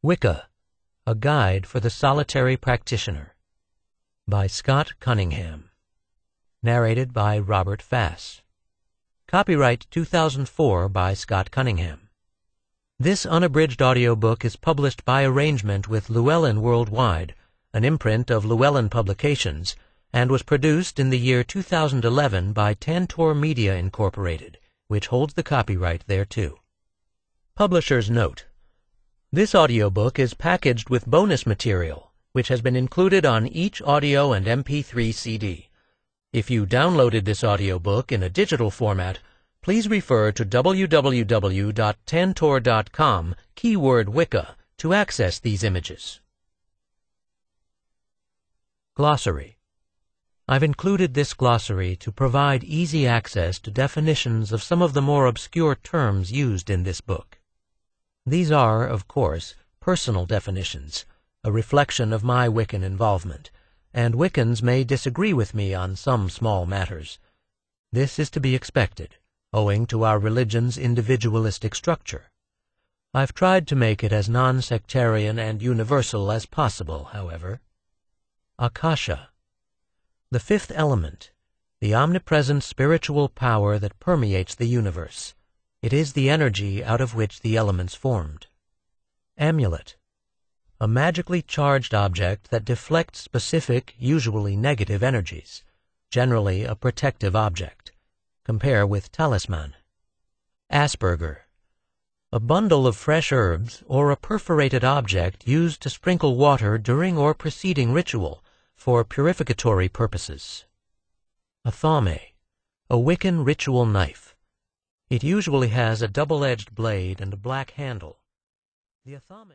Wicca, A Guide for the Solitary Practitioner by Scott Cunningham. Narrated by Robert Fass. Copyright 2004 by Scott Cunningham. This unabridged audiobook is published by arrangement with Llewellyn Worldwide, an imprint of Llewellyn Publications, and was produced in the year 2011 by Tantor Media Incorporated, which holds the copyright thereto. Publisher's Note: this audiobook is packaged with bonus material, which has been included on each audio and MP3 CD. If you downloaded this audiobook in a digital format, please refer to www.tantor.com, keyword Wicca, to access these images. Glossary. I've included this glossary to provide easy access to definitions of some of the more obscure terms used in this book. These are, of course, personal definitions, a reflection of my Wiccan involvement, and Wiccans may disagree with me on some small matters. This is to be expected, owing to our religion's individualistic structure. I've tried to make it as non-sectarian and universal as possible, however. Akasha. The fifth element, the omnipresent spiritual power that permeates the universe. It is the energy out of which the elements formed. Amulet. A magically charged object that deflects specific, usually negative energies, generally a protective object. Compare with talisman. Asperger. A bundle of fresh herbs or a perforated object used to sprinkle water during or preceding ritual for purificatory purposes. Athame. A Wiccan ritual knife. It usually has a double-edged blade and a black handle. The athame